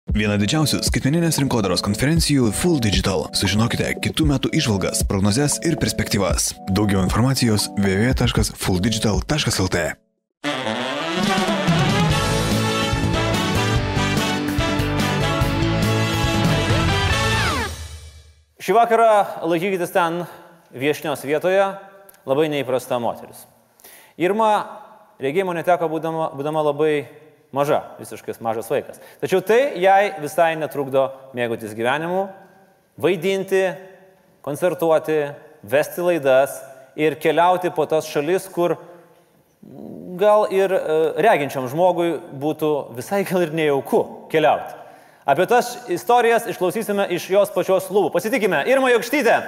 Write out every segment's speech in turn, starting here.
Viena didžiausių skaitmeninės rinkodaros konferencijų Full Digital. Sužinokite kitų metų įžvalgas, prognozes ir perspektyvas. Daugiau informacijos www.fulldigital.lt. Šį vakarą laikykitės ten viešnios vietoje labai neįprasta moteris. Irma regėjimo neteko būdama labai maža, visiškai mažas vaikas. Tačiau tai jai visai netrukdo mėgautis gyvenimu, vaidinti, koncertuoti, vesti laidas ir keliauti po tas šalis, kur gal ir reginčiam žmogui būtų visai gal ir nejauku keliauti. Apie tas istorijas išklausysime iš jos pačios lūpų. Pasitikime, Irma Jokštytė.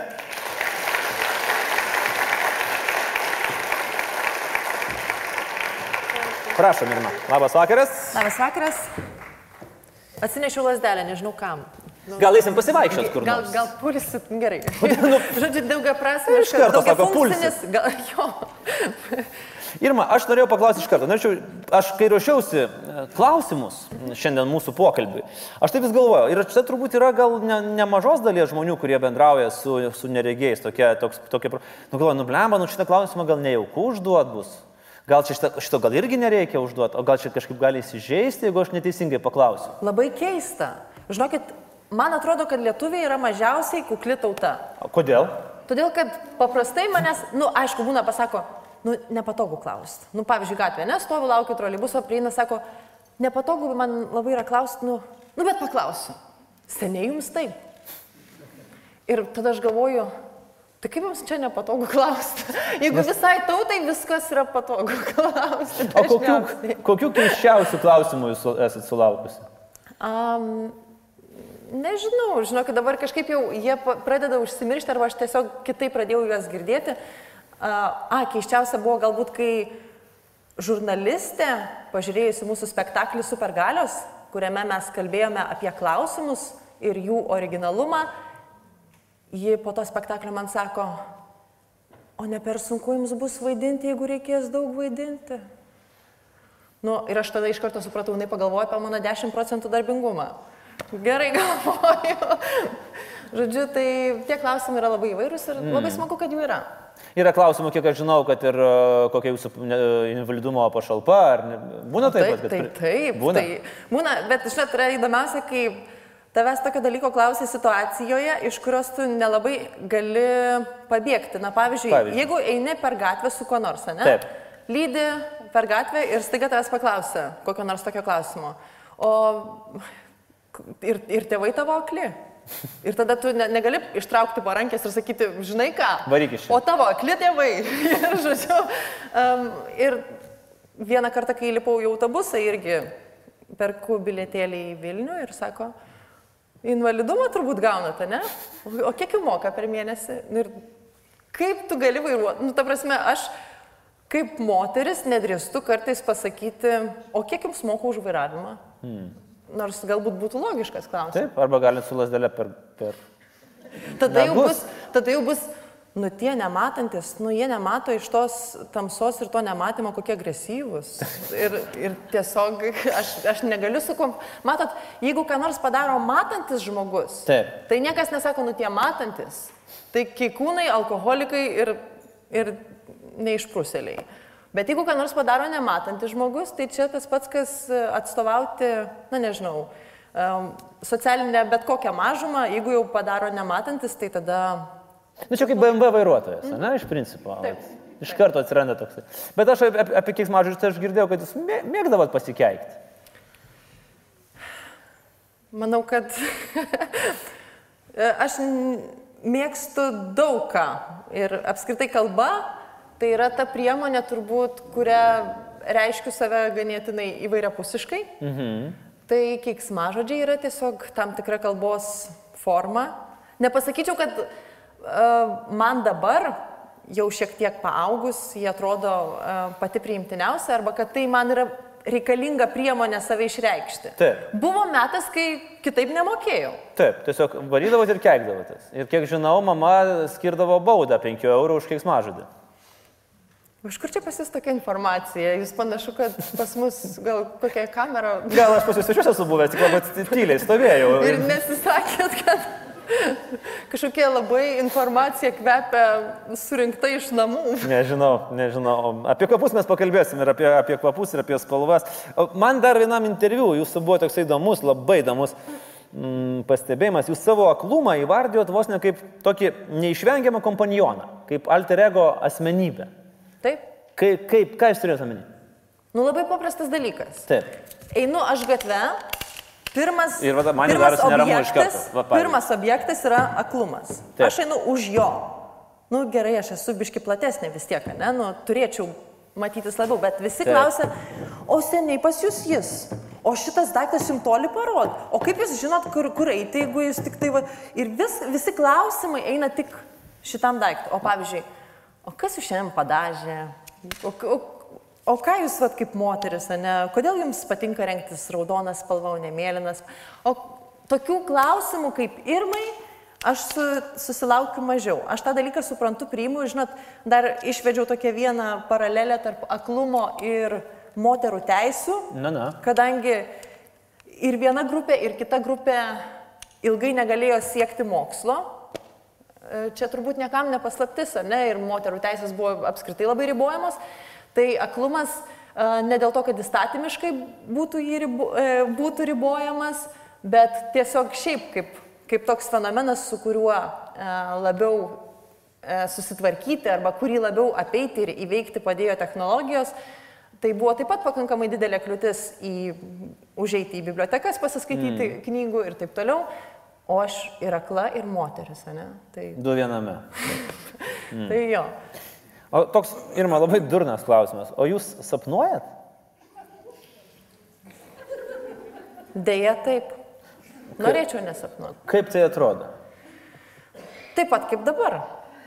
Prašom, Irma. Labas vakaras. Labas vakaras. Atsinešiau lazdelę, nežinau kam. Gal eisim pasivaikščiot kur nors? Gal pulsit, gerai. Žodžiu, daugia prasme. Iš karto sako pulsit. Jo. Irma, aš norėjau paklausyti iš karto. Aš kai ruošiausi klausimus šiandien mūsų pokalbiui, aš taip vis galvojau. Ir čia turbūt yra gal nemažos dalies žmonių, kurie bendrauja su neregiais. Blemba, šitą klausimą gal nejauku užduot bus. Gal šito gal irgi nereikia užduoti, o gal čia kažkaip gali įsižeisti, jeigu aš neteisingai paklausiu. Labai keista. Žinokit, man atrodo, kad lietuviai yra mažiausiai kukli tauta. Kodėl? Todėl, kad paprastai manęs, aišku, būna pasako, nepatogu klausti. Pavyzdžiui, gatvėje, stoviu, laukiu troleibuso, prieina, sako, nepatogu man labai yra klausti, bet paklausiu. Seniai jums taip. Ir tada aš galvoju, tai kaip jums čia nepatogu klausti? Jeigu visai tautai viskas yra patogu klausti. O kokių keiščiausių klausimų jūs esat sulaukusi? Nežinau, žinokit, dabar kažkaip jau jie pradeda užsimiršti, arba aš tiesiog kitaip pradėjau juos girdėti. Keiščiausia buvo galbūt, kai žurnalistė, pažiūrėjusi mūsų spektaklį Supergalios, kuriame mes kalbėjome apie klausimus ir jų originalumą, ji po to spektaklio man sako, o ne per sunku jums bus vaidinti, jeigu reikės daug vaidinti. Ir aš tada iš karto supratau, jinai pagalvojo apie mano 10% darbingumą. Gerai galvoju. Žodžiu, tai tie klausimai yra labai įvairūs ir labai smagu, kad jų yra. Yra klausimų, kiek aš žinau, kad ir kokia jūsų invalidumo pašalpa, ar būna taip? Taip, būna, bet žinot, yra įdomiausia, kai tavęs tokio dalyko klausia situacijoje, iš kurios tu nelabai gali pabėgti. Pavyzdžiui, jeigu eini per gatvę su kuo nors, ne? Taip. Lydi per gatvę ir staiga tavęs paklausia kokio nors tokio klausimo. Ir tėvai tavo akli. Ir tada tu negali ištraukti parankės ir sakyti, žinai ką, varyk iš čia. O tavo akli tėvai. Ir žodžiu, ir vieną kartą, kai lipau į autobusą, irgi perku bilietėlį į Vilnių ir sako, invalidumą turbūt gaunate, ne? O kiek jų moka per mėnesį? Ir kaip tu gali vairuoti? Ta prasme, aš kaip moteris nedrįstu kartais pasakyti, o kiek jums moka už vairavimą? Nors galbūt būtų logiškas klausimas. Taip, arba galit su lasdelė per... Tada jau bus, tie nematantis, jie nemato iš tos tamsos ir to nematymo, kokie agresyvūs. Ir tiesiog aš negaliu Matot, jeigu ką nors padaro matantis žmogus, taip, tai niekas nesako, tie matantis. Tai keikūnai, alkoholikai ir neišprusėliai. Bet jeigu ką nors padaro nematantis žmogus, tai čia tas pats, kas atstovauti, socialinę bet kokią mažumą, jeigu jau padaro nematantis, tai tada... Čia kaip BMW vairuotojas, ne, iš principo. Iš karto atsiranda toks. Bet aš apie keiksmažodžius tai aš girdėjau, kad jūs mėgdavot pasikeikti. Manau, kad aš mėgstu daug ką. Ir apskritai kalba tai yra ta priemonė turbūt, kurią reiškiu save ganėtinai įvairiapusiškai. Tai keiksmažodžiai yra tiesiog tam tikra kalbos forma. Nepasakyčiau, kad man dabar, jau šiek tiek paaugus, jie atrodo pati priimtiniausia, arba kad tai man yra reikalinga priemonė save išreikšti. Taip. Buvo metas, kai kitaip nemokėjau. Taip, tiesiog varydavot ir keikdavotės. Ir kiek žinau, mama skirdavo baudą 5 eurų už keiksmažodį. Iš kur čia pas jūs tokia informacija? Jūs panašu, kad pas mus gal kokia kamera... Gal aš pas jūs svečiuose esu buvęs, tik labai tyliai stovėjau. Ir nesisakėt, kad kažkokia labai informacija kvepia surinkta iš namų. Nežinau. Apie kvapus mes pakalbėsim ir apie kvapus ir apie spalvas. Man dar vienam interviu, jūsų buvo toks įdomus, labai įdomus pastebėjimas. Jūs savo aklumą įvardijot vos ne kaip tokį neišvengiamą kompanioną, kaip alter ego asmenybę. Taip. Ką jūs turėjote omeny? Nu, labai paprastas dalykas. Taip. Einu aš gatve, pirmas objektas yra aklumas. Taip. Aš einu už jo. Nu, gerai, aš esu biški platesnė vis tiek, ne? Nu, turėčiau matytis labiau, bet visi klausia, o seniai pas jūs jis. O šitas daiktas jums toli parod. O kaip jūs žinot, kur eiti, jeigu jūs tik tai... Va... Ir visi klausimai eina tik šitam daiktui. O pavyzdžiui, o kas jūs šiandien padažė? O ką jūs vat, kaip moteris, ne? Kodėl jums patinka rengtis raudonas spalva, o ne mėlynas? O tokių klausimų kaip Irmai aš susilaukiu mažiau. Aš tą dalyką suprantu, priimu. Žinot, dar išvedžiau tokią vieną paralelę tarp aklumo ir moterų teisių, kadangi ir viena grupė, ir kita grupė ilgai negalėjo siekti mokslo. Čia turbūt niekam nepaslaptis, ne, ir moterų teisės buvo apskritai labai ribojamos. Tai aklumas ne dėl to, kad įstatymiškai būtų ribojamas, bet tiesiog šiaip kaip toks fenomenas, su kuriuo labiau susitvarkyti arba kurį labiau apeiti ir įveikti padėjo technologijos. Tai buvo taip pat pakankamai didelė kliūtis užeiti į bibliotekas, pasiskaityti knygų ir taip toliau. O aš ir akla, ir moteris, ne? Tai... Du viename. Tai jo. O toks, Irma, labai durnas klausimas. O jūs sapnuojat? Deja, taip. Norėčiau nesapnuoti. Kaip tai atrodo? Taip pat kaip dabar.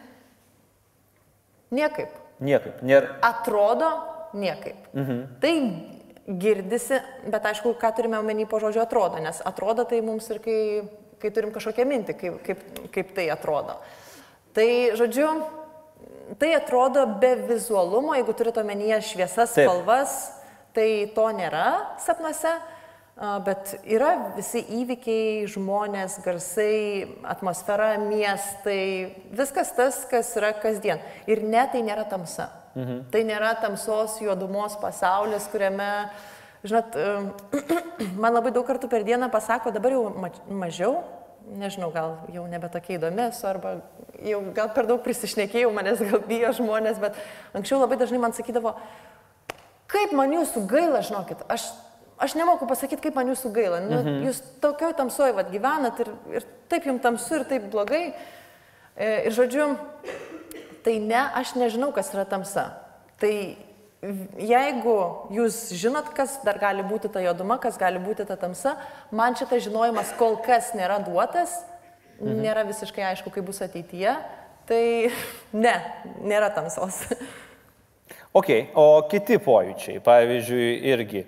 Niekaip. Atrodo niekaip. Tai girdisi, bet aišku, ką turime omeny po žodžio atrodo, nes atrodo tai mums ir kai turim kažkokią mintį, kaip tai atrodo. Tai, žodžiu, tai atrodo be vizualumo, jeigu turite omenyje šviesas, spalvas, tai to nėra sapnuose, bet yra visi įvykiai, žmonės, garsai, atmosfera, miestai, viskas tas, kas yra kasdien. Ir ne, tai nėra tamsa. Tai nėra tamsos juodumos pasaulis, kuriame, žinot, man labai daug kartų per dieną pasako, dabar jau mažiau, nežinau, gal jau nebe tokia įdomi esu, arba jau gal per daug prisišnekėjau, manęs gal bijo žmonės, bet anksčiau labai dažnai man sakydavo, kaip man jūsų gaila, žinokit, aš nemoku pasakyti, kaip man jūsų gaila. Nu, jūs tokioj tamsoj gyvenat ir taip jums tamsu ir taip blogai. Ir žodžiu, tai ne, aš nežinau, kas yra tamsa. Tai jeigu jūs žinot, kas dar gali būti ta juoduma, kas gali būti ta tamsa, man šitas žinojimas kol kas nėra duotas, nėra visiškai aišku, kaip bus ateityje, tai ne, nėra tamsos. Ok, o kiti pojūčiai, pavyzdžiui, irgi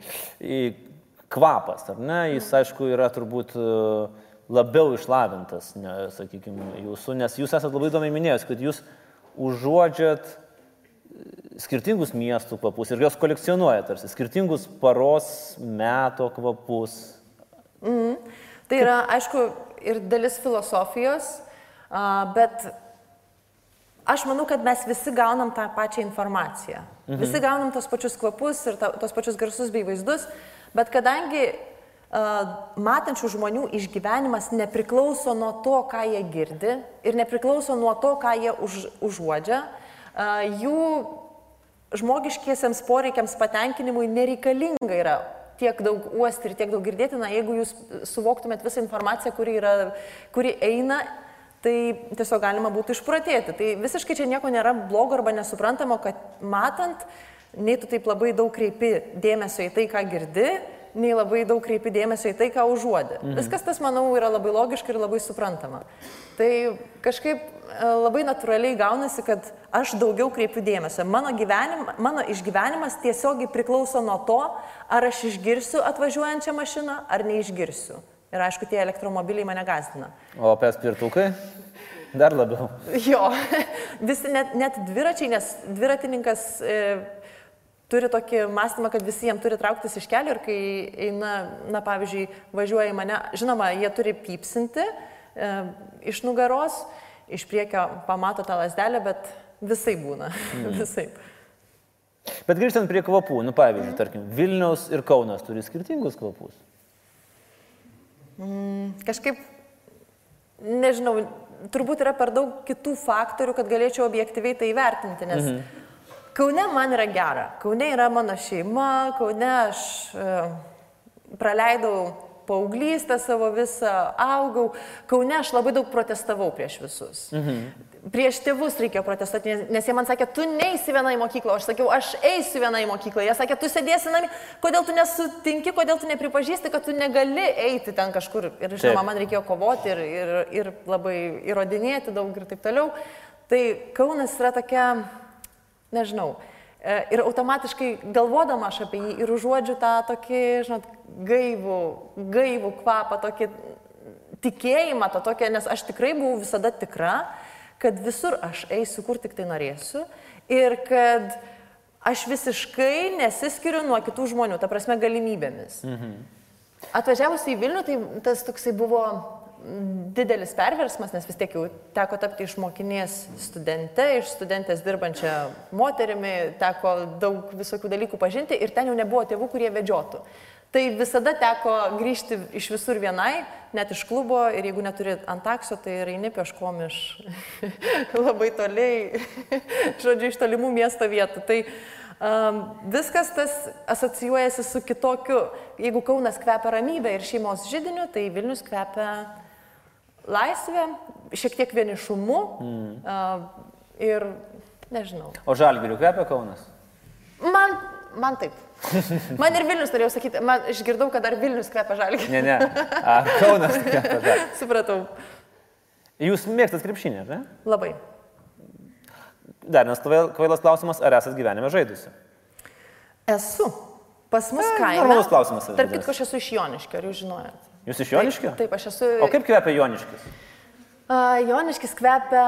kvapas, ar ne, jis aišku yra turbūt labiau išlavintas, sakykime, jūsų, nes jūs esate labai įdomiai minėjęs, kad jūs užuodžiat skirtingus miestų kvapus ir jos kolekcionuojat, tarsi skirtingus paros meto kvapus. Tai yra, aišku, ir dalis filosofijos, bet aš manau, kad mes visi gaunam tą pačią informaciją. Visi gaunam tos pačius kvapus ir tos pačius garsus bei vaizdus, bet kadangi matančių žmonių išgyvenimas nepriklauso nuo to, ką jie girdi ir nepriklauso nuo to, ką jie užuodžia, jų žmogiškiesiems poreikiams patenkinimui nereikalinga yra tiek daug uosti ir tiek daug girdėti, jeigu jūs suvoktumėt visą informaciją, kuri eina, tai tiesiog galima būtų išprotėti. Tai visiškai čia nieko nėra blogo arba nesuprantamo, kad matant, nei tu taip labai daug kreipi dėmesio į tai, ką girdi, nei labai daug kreipi dėmesio į tai, ką užuodi. Viskas tas, manau, yra labai logiška ir labai suprantama. Tai kažkaip labai natūraliai gaunasi, kad aš daugiau kreipiu dėmesio. Mano išgyvenimas tiesiogiai priklauso nuo to, ar aš išgirsiu atvažiuojančią mašiną, ar neišgirsiu. Ir aišku, tie elektromobiliai mane gąsdina. O paspirtukai? Dar labiau. Jo, visi net dviračiai, nes dviratininkas turi tokį mąstymą, kad visi jiem turi trauktis iš kelio ir kai eina, na pavyzdžiui, važiuoja į mane, žinoma, jie turi pypsinti iš nugaros, iš priekio pamato tą lasdelę, bet visai būna, visai. Bet grįžtant prie kvapų, nu pavyzdžiui, tarkim, Vilniaus ir Kaunas turi skirtingus kvapus. Kažkaip, nežinau, turbūt yra per daug kitų faktorių, kad galėčiau objektyviai tai įvertinti, nes Kaune man yra gera, Kaune yra mano šeima, Kaune aš praleidau paauglystę savo visą, augau, Kaune aš labai daug protestavau prieš visus. Prieš tėvus reikėjo protestuoti, nes jie man sakė, tu neisi viena į mokyklą, aš sakiau, aš eisiu viena į mokyklą, jie sakė, tu sėdėsi namie, kodėl tu nesutinki, kodėl tu nepripažįsti, kad tu negali eiti ten kažkur. Ir žinoma, man reikėjo kovoti ir labai įrodinėti daug ir taip toliau. Tai Kaunas yra tokia, nežinau, ir automatiškai galvodama aš apie jį ir užuodžiu tą tokį, žinot, gaivų kvapą, tokį tikėjimą, nes aš tikrai buvau visada tikra, kad visur aš eisiu, kur tik tai norėsiu ir kad aš visiškai nesiskiriu nuo kitų žmonių, ta prasme galimybėmis. Atvažiavus į Vilnių, tai tas toksai buvo didelis perversmas, nes vis tiek jau teko tapti iš mokinės studente, iš studentės dirbančią moterimi, teko daug visokių dalykų pažinti ir ten jau nebuvo tėvų, kurie vedžiotų. Tai visada teko grįžti iš visur vienai, net iš klubo ir jeigu neturi ant takso, tai eini peškom iš labai toliai, žodžiu, iš tolimų miesto vietų. Tai viskas tas asocijuojasi su kitokiu. Jeigu Kaunas kvepia ramybę ir šeimos židiniu, tai Vilnius kvepia laisvę, šiek tiek vienišumu ir nežinau. O Žalgiriu kvepia Kaunas? Man taip. Man ir Vilnius turėjau sakyti, išgirdau, kad dar Vilnius kvepia Žalgiriu. Ne. Kaunas kvepia Žalgiriu. Supratau. Jūs mėgstat krepšinį, ar ne? Labai. Dar nes kvailas klausimas, ar esat gyvenime žaidusi? Esu. Pas mus kaime. Normalus klausimas. Tarp kitko, aš esu iš Joniškio, ar jūs žinojat? Jūs iš Joniškio? Taip, aš esu. O kaip kvepia Joniškis? Joniškis kvepia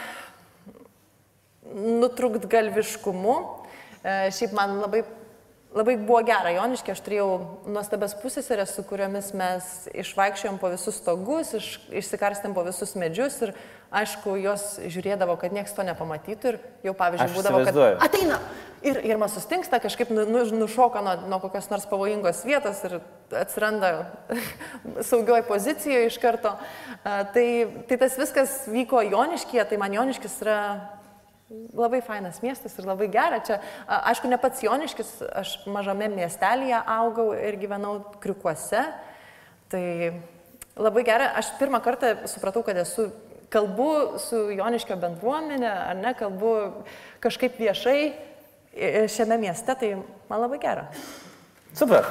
nutrūktgalviškumu. Šiaip man labai buvo gera Joniškė, aš turėjau nuostabias pusseserės, su kuriomis mes išvaikščiojom po visus stogus, išsikarstėm po visus medžius ir aišku, jos žiūrėdavo, kad nieks to nepamatytų ir jau pavyzdžiui būdavo, kad ateina ir man sustingsta, kažkaip nušoka nuo kokios nors pavojingos vietos ir atsiranda saugioj pozicijoje iš karto. Tai tas viskas vyko Joniškyje, tai man Joniškis yra labai fainas miestas ir labai gera. Čia, aišku, ne pats Joniškis, aš mažame miestelėje augau ir gyvenau Kriukuose. Tai labai gera. Aš pirmą kartą supratau, kad kalbu su Joniškio bendruomenė, ar ne, kalbu kažkaip viešai šiame mieste, tai man labai gera. Super.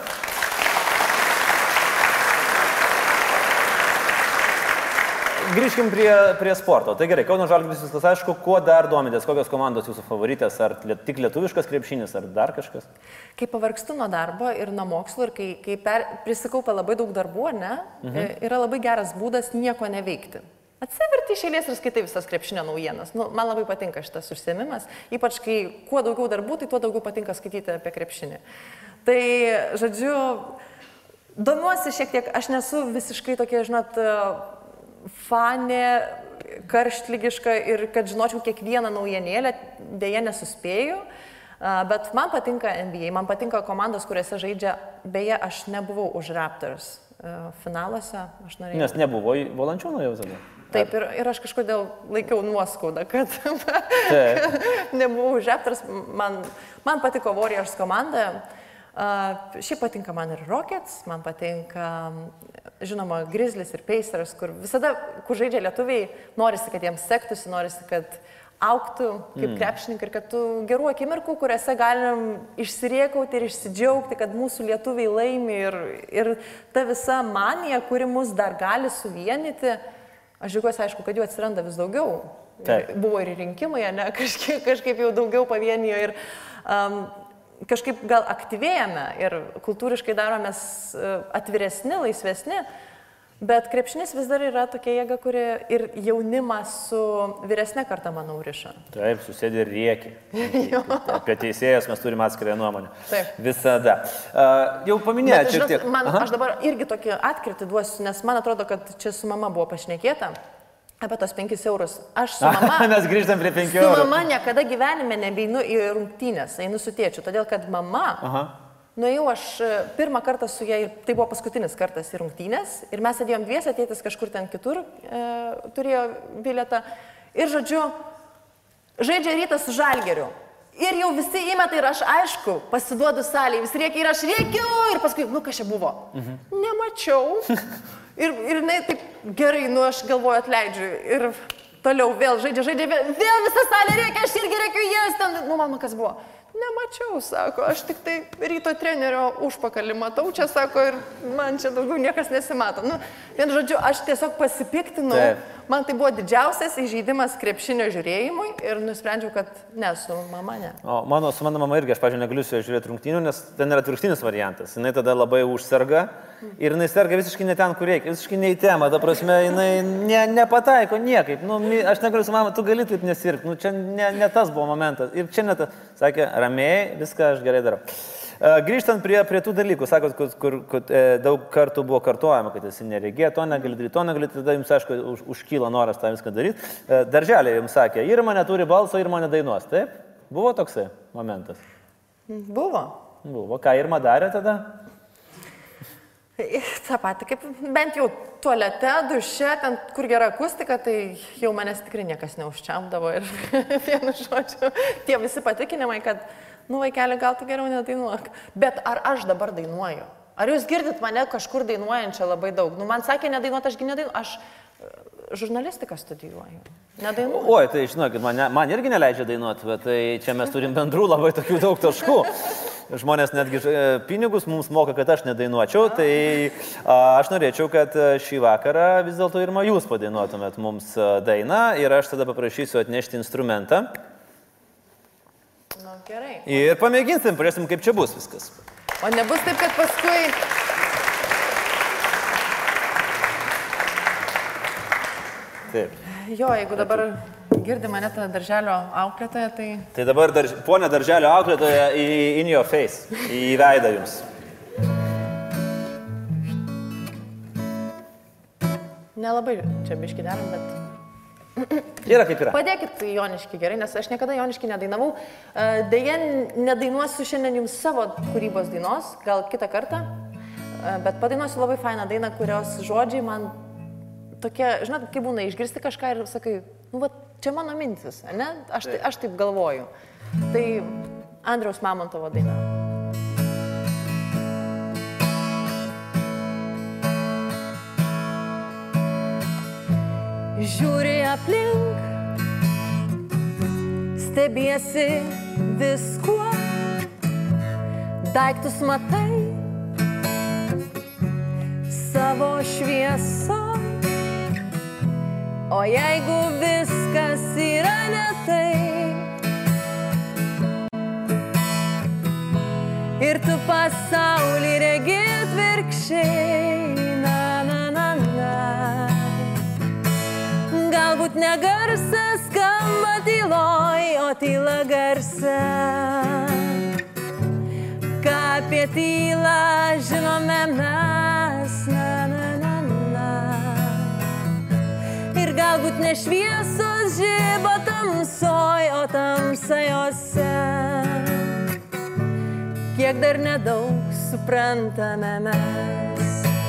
Grįžkim prie sporto. Tai gerai, Kauno Žalgiris viskas aišku, kuo dar domitės, kokios komandos jūsų favoritės, ar tik lietuviškas krepšinis, ar dar kažkas? Kai pavargstu nuo darbo ir nuo mokslo ir kai prisikaupia labai daug darbų, yra labai geras būdas nieko neveikti. Atsiverti iš eilės ir skaitai visas krepšinio naujienas. Man labai patinka šitas užsiėmimas, ypač kai kuo daugiau darbų, tai tuo daugiau patinka skaityti apie krepšinį. Tai, žodžiu, domiuosi šiek tiek, aš nesu visiškai tokia, žinot, fanė, karštlygiška ir kad žinočiau kiekvieną naujienėlę, dėja nesuspėju, bet man patinka NBA, man patinka komandos, kuriuose žaidžia, beje, aš nebuvau už Raptors finaluose, aš norėjau. Nes nebuvo Valančiūno jau tada. Taip, ir aš kažkodėl laikiau nuoskaudą, kad nebuvau už Raptors, man patiko Warriors komanda. Šiaip patinka man ir Rockets, man patinka, žinoma, Grizzlies ir Pacers, kur visada, kur žaidžia lietuviai, norisi, kad jiems sektųsi, norisi, kad auktų kaip krepšininkai ir kad tų gerų akimirkų, kuriuose galim išsiriekauti ir išsidžiaugti, kad mūsų lietuviai laimi ir ta visa manija, kuri mus dar gali suvienyti, aš džiaugiuosi, aišku, kad jų atsiranda vis daugiau. Buvo ir rinkimai, ne, kažkaip jau daugiau pavienijo ir kažkaip gal aktyvėjame ir kultūriškai daromės atviresni, laisvesni, Bet krepšinis vis dar yra tokia jėga, kuri ir jaunimą su vyresne karta, manau, riša. Taip, susėdė ir rieki. Apie teisėjas mes turime atskirą nuomonę. Taip. Visada. Jau paminėjau šiek tiek. Aš dabar irgi tokį atkirtį duosiu, nes man atrodo, kad čia su mama buvo pašnekėta apie tos 5 eurus. Aš su mama... Mes grįžtam prie 5 eurų. Su mama niekada gyvenime nebeinu į rungtynės, einu su tėčiu, todėl kad mama... Nuėjau aš pirmą kartą su ją ir tai buvo paskutinis kartas į rungtynės ir mes sėdėjom dviese, tėtis kažkur ten kitur turėjo bilietą ir, žodžiu, žaidžia Rytas su Žalgiriu. Ir jau visi įmeta ir aš, aišku, pasiduodu salėje, vis rėkia ir aš rėkiu ir paskui, kas čia buvo? Nemačiau. Ir jinai taip gerai, aš galvoju, atleidžiu ir toliau vėl žaidžia, vėl visa salė rėkia, aš irgi rėkiu, jas ten, mama, kas buvo? Nemačiau, sako, aš tik tai Ryto trenerio užpakalį matau, čia sako, ir man čia daugiau niekas nesimato. Vienu žodžiu, aš tiesiog pasipiktinau, man tai buvo didžiausias įžeidimas krepšinio žiūrėjimui ir nusprendžiau, kad ne, su mama ne. O su mano mama irgi, aš, pažiūrėjau, negaliu su ja žiūrėti rungtynių, nes ten yra atvirkštinis variantas. Jinai tada labai užserga ir jinai serga visiškai ne ten, kur reikia, visiškai ne į temą, ta prasme, jinai nepataiko niekaip. Aš negaliu su mama, tu gali taip nesirgti, čia ne tas buvo momentas. Ir čia ne tas, sakė, ramiai, viską aš gerai darau. Grįžtant prie tų dalykų, sakot, kur daug kartų buvo kartuojama, kad esi neregė, to negali daryti, tada jums, aišku, užkyla noras tą viską daryti. Darželė jums sakė, Irma neturi balso, Irma nedainuos, taip? Buvo toksai momentas? Buvo. Ką Irma darė tada? Ta pati, kaip bent jau tualete, duše, ten kur gera akustika, tai jau manęs tikrai niekas neužčiampdavo ir vienu žodžiu, tie visi patikinimai, kad, vaikeli, gal tu geriau nedainuok. Bet ar aš dabar dainuoju? Ar jūs girdit mane kažkur dainuojančią labai daug? Man sakė nedainuot, ašgi nedainuoju, aš žurnalistiką studijuoju. Nedainuoju. Oi, tai žinokit, man irgi neleidžia dainuoti, bet tai čia mes turim bendrų labai tokių daug taškų. Žmonės netgi pinigus mums moka, kad aš nedainuočiau, tai aš norėčiau, kad šį vakarą vis dėlto Irma jūs padainuotumėt mums dainą ir aš tada paprašysiu atnešti instrumentą. Gerai. Ir pamėginsim, pažiūrėsim, kaip čia bus viskas. O nebus taip, kad paskui... Taip. Jo, jeigu dabar girdi mane tą darželio auklėtoją, tai... Tai dabar, ponė darželio auklėtoja, in your face, į veidą jums. Nelabai čia biškį deram, bet... Yra kaip yra. Padėkit Joniškį gerai, nes aš niekada Joniškį nedainavau. Deja, nedainuosiu šiandien jums savo kūrybos dainos, gal kitą kartą, bet padainuosiu labai fainą dainą, kurios žodžiai man tokie, žinot, kaip būna, išgirsti kažką ir sakai, čia mano mintis, ne? Aš taip galvoju. Tai Andriaus Mamontovo daina. Žiūri aplink, stebiesi viskuo, daiktus matai, savo šviesą. O jeigu viskas yra ne taip ir tu pasaulį regi atvirkščiai, galbūt ne garsas skamba tyloj, o tyla garsa. Ką apie tylą žinome mes, ir galbūt ne šviesos žiba tamsoj, o tamsa jose. Kiek dar nedaug suprantame mes.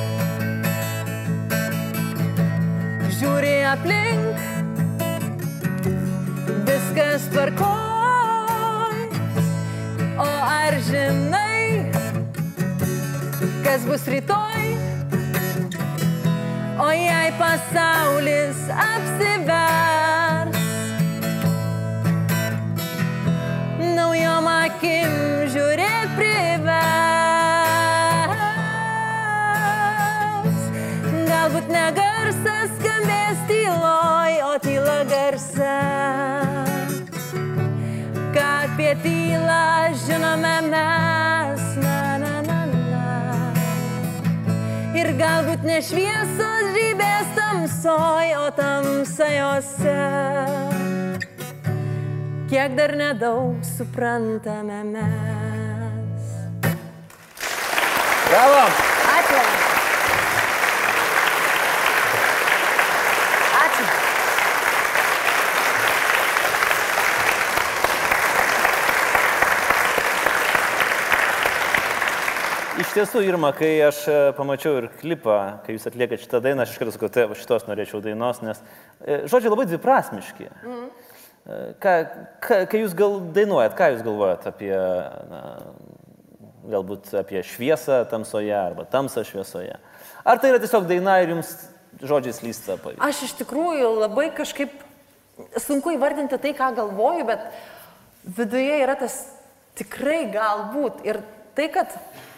Žiūri aplink, viskas tvarkoj, o ar žinai, kas bus rytoj? O jei pasaulis apsivers, naujom akim žiūrėt privers. Galbūt ne garsas skambės tyloj, o tyla garsa. Ką apie tylą žinome mes, Ir galbūt ne šviesos žibės tamsoj, o tamsa jose. Kiek dar nedaug suprantame mes. Bravo! Ačiū. Ačiū. Iš tiesų, Irma, kai aš pamačiau ir klipą, kai jūs atliekate šitą dainą, aš iš karto sakau, tai šitos norėčiau dainos, nes žodžiai labai dviprasmiški. Kai jūs dainuojat, ką jūs galvojat apie, galbūt apie šviesą tamsoje arba tamsą šviesoje? Ar tai yra tiesiog daina ir jums žodžiai slysta pavyzdžiui? Aš iš tikrųjų labai kažkaip sunku įvardinti tai, ką galvoju, bet viduje yra tas tikrai galbūt. Ir tai, kad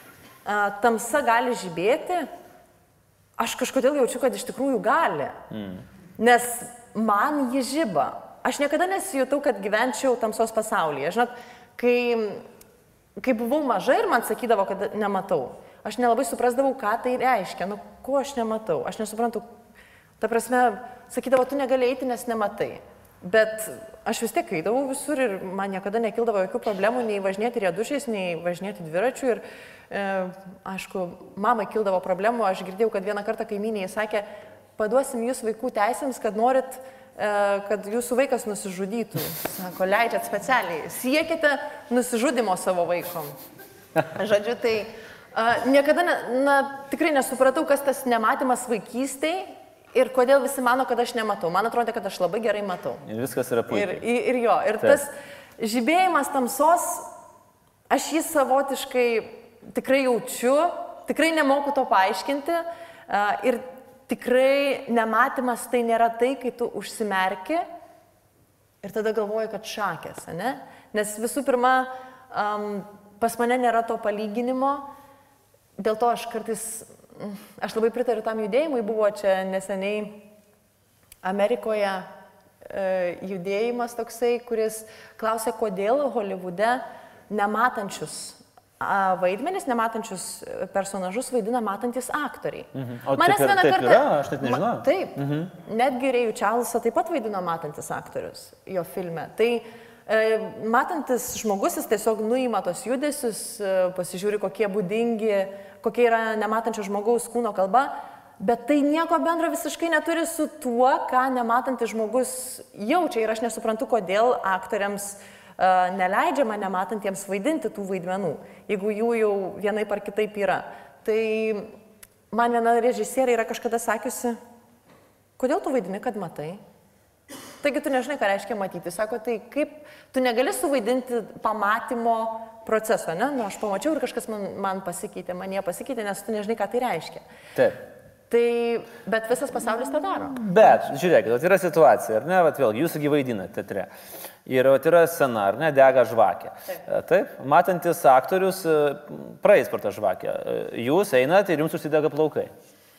tamsa gali žibėti, aš kažkodėl jaučiu, kad iš tikrųjų gali. Nes man ji žiba. Aš niekada nesijutau, kad gyvenčiau tamsos pasaulyje. Žinot, kai buvau maža ir man sakydavo, kad nematau, aš nelabai suprasdavau, ką tai reiškia. Nu, ko aš nematau? Aš nesuprantu. Ta prasme, sakydavo, tu negali eiti, nes nematai. Bet aš vis tiek eidavau visur ir man niekada nekildavo jokių problemų nei važinėti riedušiais, nei važinėti dviračiu. Ir, aišku, mamai kildavo problemų. Aš girdėjau, kad vieną kartą kaimynė sakė, paduosim jūs vaikų teisėms, kad norit, kad jūsų vaikas nusižudytų. Sako, leidžiat specialiai. Siekite nusižudimo savo vaikom. Žodžiu, tai niekada tikrai nesupratau, kas tas nematymas vaikystėj ir kodėl visi mano, kad aš nematau. Man atrodo, kad aš labai gerai matau. Ir viskas yra puikiai. Ir jo. Ir tas žibėjimas tamsos, aš jį savotiškai tikrai jaučiu, tikrai nemoku to paaiškinti. Ir tikrai nematymas tai nėra tai, kai tu užsimerki ir tada galvoji, kad šakės, ne? Nes visų pirma, pas mane nėra to palyginimo, dėl to aš kartais, aš labai pritariu tam judėjimui, buvo čia neseniai Amerikoje judėjimas toksai, kuris klausė, kodėl Holivude nematančius vaidmenis, nematančius personažus vaidina matantis aktoriai. O manęs vieną kartą... Yra? Aš net nežinau. Taip. Netgi Rėjų Čarlsą taip pat vaidino matantis aktorius jo filme. Tai matantis žmogus, jis tiesiog nuima tos judesius, pasižiūri, kokie būdingi, kokia yra nematančio žmogaus kūno kalba, bet tai nieko bendro visiškai neturi su tuo, ką nematantis žmogus jaučia. Ir aš nesuprantu, kodėl aktoriams neleidžiama nematantiems vaidinti tų vaidmenų, jeigu jų jau vienaip ar kitaip yra. Tai man viena režisierė yra kažkada sakiusi, kodėl tu vaidini, kad matai? Taigi tu nežinai, ką reiškia matyti. Sako, tai kaip tu negali suvaidinti pamatymo proceso, ne? Nu, aš pamačiau ir kažkas man pasikeitė, man jie pasikeitė, nes tu nežinai, ką tai reiškia. Taip. Tai, bet visas pasaulis tą daro. Bet, žiūrėkit, yra situacija, ar ne, vėlgi, jūs vaidinate teatre. Ir yra scena, ar ne, dega žvakė. Taip, matantis aktorius praeis per tą žvakę. Jūs einat ir jums užsidega plaukai.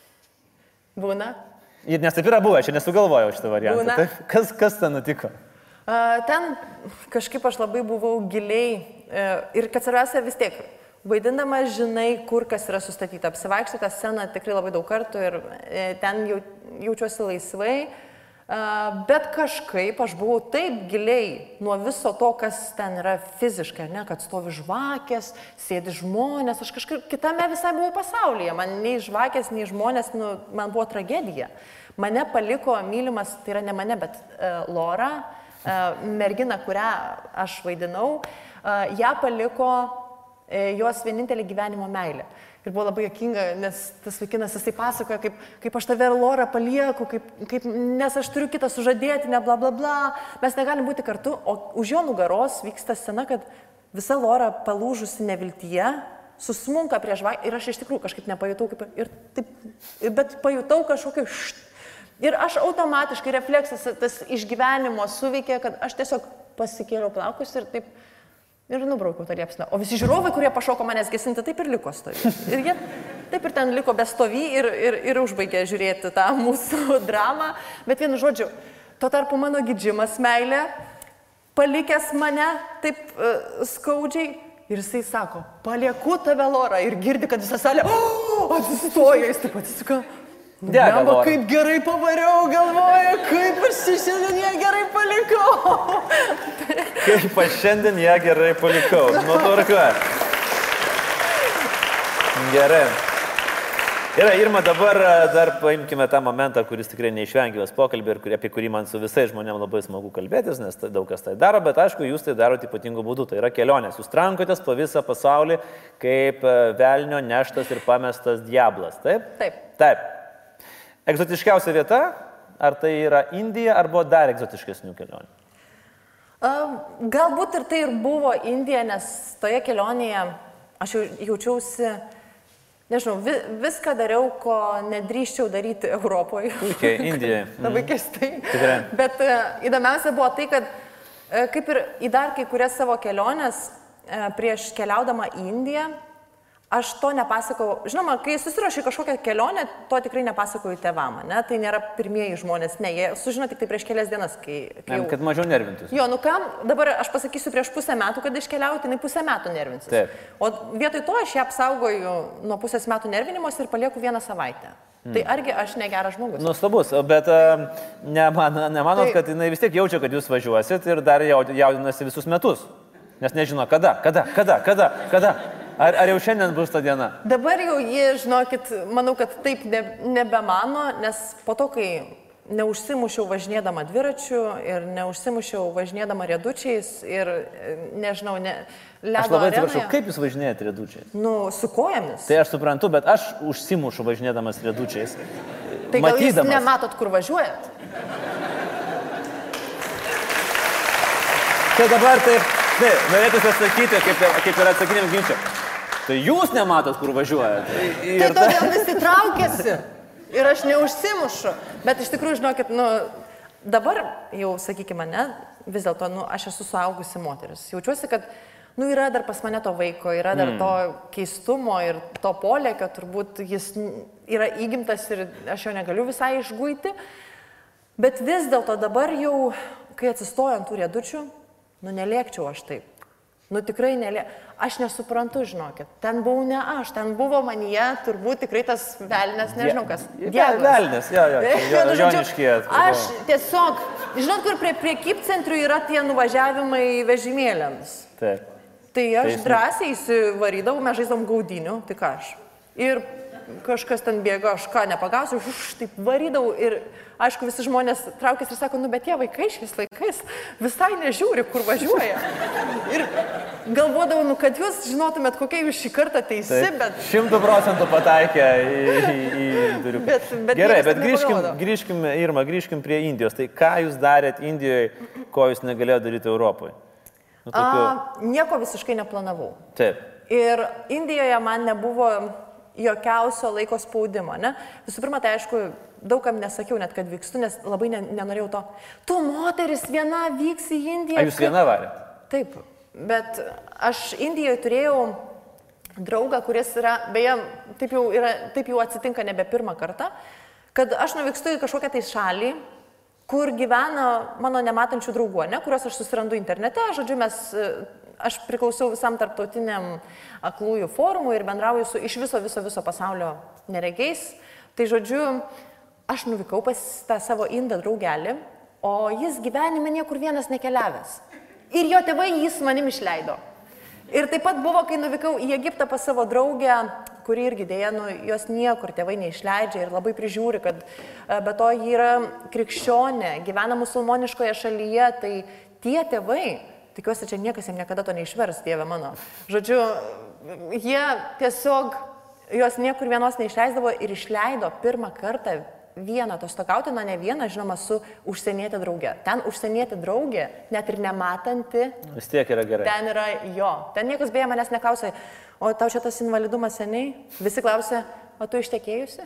Būna. Ir nes taip yra buvę, aš nesugalvojau šitą variantą. Taip, kas ten nutiko? Ten kažkaip aš labai buvau giliai ir kad svarbiausia vis tiek. Vaidindama žinai, kur kas yra sustatyta. Apsivaikščiau tą sceną tikrai labai daug kartų ir ten jaučiuosi laisvai. Bet kažkaip aš buvau taip giliai nuo viso to, kas ten yra fiziškai, ne, kad stovi žvakės, sėdi žmonės, aš kažkaip kitame visai buvau pasaulyje. Man nei žvakės, nei žmonės, man buvo tragedija. Mane paliko mylimas, tai yra ne mane, bet Lora, mergina, kurią aš vaidinau, ją paliko jos vienintelė gyvenimo meilė. Ir buvo labai juokinga, nes tas vaikinas jisai pasakoja, kaip aš tave, Lora, palieku, nes aš turiu kitą sužadėtinę, bla bla bla, mes negalim būti kartu, o už jo nugaros vyksta scena, kad visa Lora palūžusi neviltyje, susmunka prie žvakę ir aš iš tikrųjų kažkaip nepajutau, bet pajutau kažkokį ir aš automatiškai refleksas tas išgyvenimo suveikė, kad aš tiesiog pasikėliau plaukus ir taip ir nubraukiau tą liepsną. O visi žiūrovai, kurie pašoko manęs gesinti, taip ir liko stovį. Ir jie taip ir ten liko be stovį ir užbaigė žiūrėti tą mūsų dramą. Bet vienu žodžiu, tuo tarpu mano gydžimas meilė, palikęs mane taip skaudžiai, ir jisai sako, palieku tave, Lora, ir girdi, kad visą salę, atsistojo, jis taip atsisuko. Dega, Blemba, kaip gerai pavariau, galvoju, kaip aš šiandien ją gerai palikau. Kaip aš šiandien ją gerai palikau. Nu, tvarka. Gerai. Gerai, Irma, dabar dar paimkime tą momentą, kuris tikrai neišvengiamas pokalbį ir apie kurį man su visais žmonėms labai smagu kalbėtis, nes daug kas tai daro, bet aišku, jūs tai darote ypatingų būdų. Tai yra kelionės. Jūs trankotės po visą pasaulį kaip velnio neštas ir pamestas diablas. Taip? Taip. Taip. Egzotiškiausia vieta, ar tai yra Indija, ar buvo dar egzotiškesnių kelionių? Galbūt ir tai ir buvo Indija, nes toje kelionėje aš jaučiausi, nežinau, viską dariau, ko nedrįščiau daryti Europoje. Puikiai, Indijai. Labai keistai. Tikrai. Bet įdomiausia buvo tai, kad kaip ir į dar kai kurias savo keliones prieš keliaudama į Indiją, aš to nepasakau. Žinoma, kai susiruošiu kažkokią kelionę, to tikrai nepasakoju tėvam, ne? Tai nėra pirmieji žmonės, ne, jie sužino tik tai prieš kelias dienas, kai jau... Kad mažiau nervintus. Jo, nu kam, dabar aš pasakysiu prieš pusę metų, kad iškeliauti, tai pusę metų nervinsis. Taip. O vietoj to aš ją apsaugoju nuo pusės metų nervinimos ir palieku 1 savaitę. Tai argi aš negeras žmogus? Nuostabus, bet nemanot, kad jinai vis tiek jaučia, kad jūs važiuosit ir dar jaudinasi visus metus. Nes nežino, kada. Ar jau šiandien bus ta diena? Dabar jau jie, žinokit, manau, kad taip nebemano, nes po to, kai neužsimušiau važinėdama dviračiu ir neužsimušiau važinėdama riedučiais ir, nežinau, ledo aš labai arenoje. atsiprašau, kaip jūs važinėjate riedučiais? Nu, su kojomis. Tai aš suprantu, bet aš užsimušu važinėdamas riedučiais. Tai gal jūs nematot, kur važiuojat? Tai dabar taip, norėtųsi atsakyti, kaip yra atsakiniam ginčiam. Tai jūs nematot, kur važiuojat. Tai todėl visi traukiasi ir aš neužsimušu. Bet iš tikrųjų, žinokit, nu, dabar jau, sakykime, ne, vis dėlto, nu, aš esu suaugusi moteris. Jaučiuosi, kad, nu, yra dar pas mane to vaiko, yra dar to keistumo ir to polėkio, turbūt jis yra įgimtas ir aš jo negaliu visai išguiti. Bet vis dėlto dabar jau, kai atsistoju ant tų riedučių, nu, nelėkčiau aš taip. Nu, tikrai aš nesuprantu, žinokit. Ten buvau ne aš, ten buvo manyje turbūt tikrai tas velnės, nežinau kas. Velnės, jo, joniškė. Aš tiesiog, žinot, kur prie prekybcentrių yra tie nuvažiavimai vežimėliams. Taip. Tai aš drąsiai įsivarydavau, mes žaisdavom gaudinių, tik aš. Ir kažkas ten bėga, aš ką nepagausiu, taip varydavau ir, aišku, visi žmonės traukėsi ir sako, nu, bet tie vaikai šiais laikais visai nežiūri, kur važiuoja. Ir galvodavau, nu, kad jūs žinotumėt, kokia jūs šį kartą teisi, bet... 100% pataikė į duriuką. Gerai, bet grįžkim, Irma, grįžkim prie Indijos. Tai ką jūs darėt Indijoje, ko jūs negalėjote daryti Europoje? Nu, nieko visiškai neplanavau. Taip. Ir Indijoje man nebuvo jokiausio laiko spaudimo, ne? Visų pirma, tai aišku, daugam nesakiau net, kad vykstu, nes labai nenorėjau to. Tu moteris viena vyks į Indiją. Ar jūs viena varėt? Taip, bet aš Indijoje turėjau draugą, kuris yra, beje, taip jau atsitinka nebe pirmą kartą, kad aš nuvykstu į kažkokią tai šalį, kur gyvena mano nematančių draugų, ne, kuriuos aš susirandu internete, žodžiu, aš priklausau visam tarptautiniam aklųjų forumui ir bendrauju su iš viso pasaulio neregiais. Tai žodžiu, aš nuvykau pas tą savo indą draugelį, o jis gyvenime niekur vienas nekeliavęs. Ir jo tėvai jis manim išleido. Ir taip pat buvo, kai nuvykau į Egiptą pas savo draugę, kuri irgi dėja, nu, jos niekur tėvai neišleidžia ir labai prižiūri, kad be to ji yra krikščionė, gyvena musulmoniškoje šalyje, tai tie tėvai, tikiuosi, čia niekas jam niekada to neišvers, Dieve mano. Žodžiu, jie tiesiog, jos niekur vienos neišleisdavo ir išleido pirmą kartą vieną atostogauti, na ne vieną, žinoma, su užsienietė drauge. Ten užsienietė draugė, net ir nematanti. Vis tiek yra gerai. Ten yra jo. Ten niekas beje manęs neklausė, o tau čia tas invalidumas seniai? Visi klausė, o tu ištekėjusi?